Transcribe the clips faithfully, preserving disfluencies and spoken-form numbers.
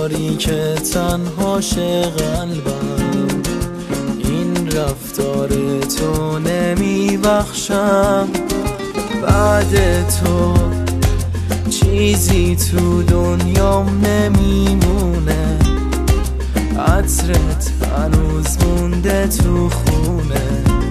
داری که تنهاش قلبم، این رفتار تو نمیبخشم. بعد تو چیزی تو دنیام نمیمونه، عطرت هنوز مونده تو خونه.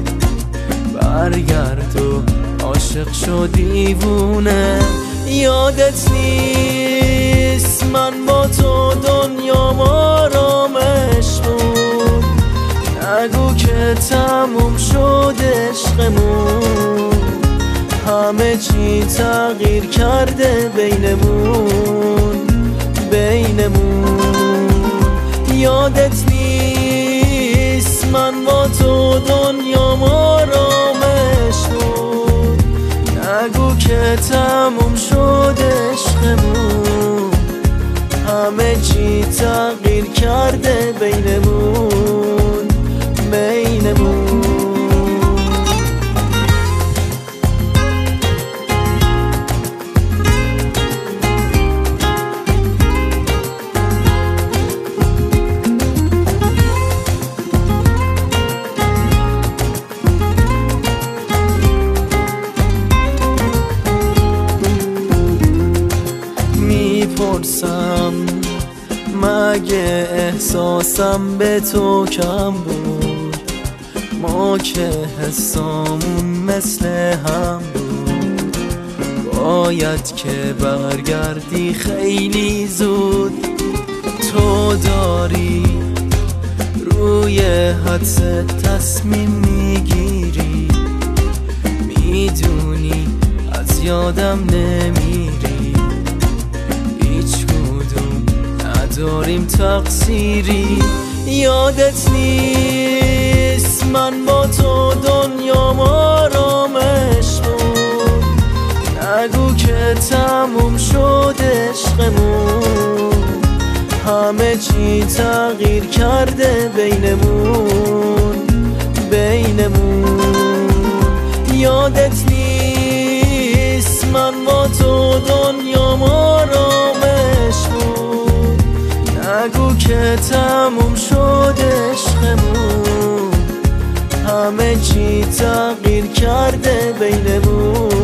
برگرد و عاشق شو دیوونه. یادت نیست من با تو دنیام آرامش بود، نگو که تموم شد عشقمون، همه چی تغییر کرده بینمون بینمون. یادت نیست من با تو دنیام آرامش بود، نگو که تموم شد عشقمون، همه چی تغییر کرده بینمون بینمون. میپرسم مگه احساسم به تو کم بود، ما که حسامون مثل هم بود. باید که برگردی خیلی زود، تو داری روی حدس تصمیم میگیری، میدونی از یادم نمیری، داریم تقصیری. یادت نیست من با تو دنیام آرامش بود، نگو که تموم شد عشقمون، همه چی تغییر کرده بینمون بینمون. یادت نیست من با تو دنیام آرامش بود، نگو که تموم شد عشقمون، همه چی تغییر کرده بینمون